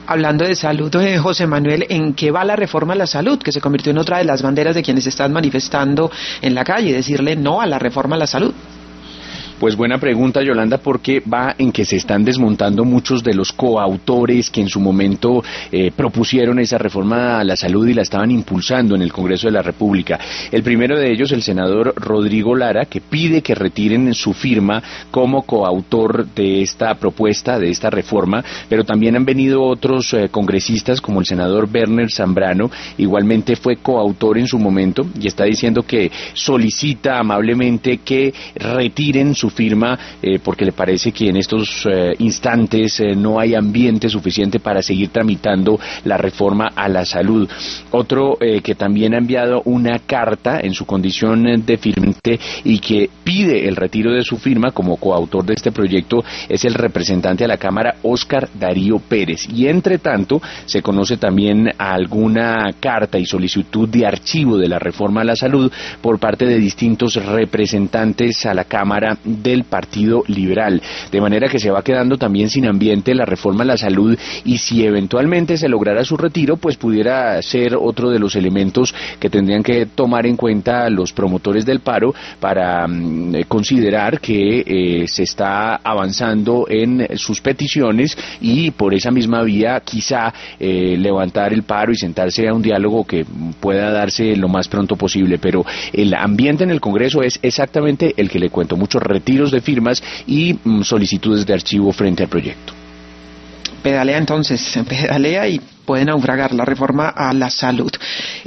Hablando de salud, José Manuel, ¿en qué va la reforma a la salud? Que se convirtió en otra de las banderas de quienes están manifestando en la calle, decirle no a la reforma a la salud. Pues buena pregunta, Yolanda, porque va en que se están desmontando muchos de los coautores que en su momento propusieron esa reforma a la salud y la estaban impulsando en el Congreso de la República. El primero de ellos, el senador Rodrigo Lara, que pide que retiren su firma como coautor de esta propuesta, de esta reforma, pero también han venido otros congresistas como el senador Werner Zambrano, igualmente fue coautor en su momento y está diciendo que solicita amablemente que retiren su firma porque le parece que en estos instantes no hay ambiente suficiente para seguir tramitando la reforma a la salud. Otro que también ha enviado una carta en su condición de firmante y que pide el retiro de su firma como coautor de este proyecto es el representante a la Cámara, Óscar Darío Pérez. Y entre tanto se conoce también alguna carta y solicitud de archivo de la reforma a la salud por parte de distintos representantes a la Cámara del Partido Liberal, de manera que se va quedando también sin ambiente la reforma a la salud y si eventualmente se lograra su retiro, pues pudiera ser otro de los elementos que tendrían que tomar en cuenta los promotores del paro para considerar que se está avanzando en sus peticiones y por esa misma vía quizá levantar el paro y sentarse a un diálogo que pueda darse lo más pronto posible, pero el ambiente en el Congreso es exactamente el que le cuento, muchos retiros de firmas y solicitudes de archivo frente al proyecto. Pedalea entonces, pedalea y puede naufragar la reforma a la salud.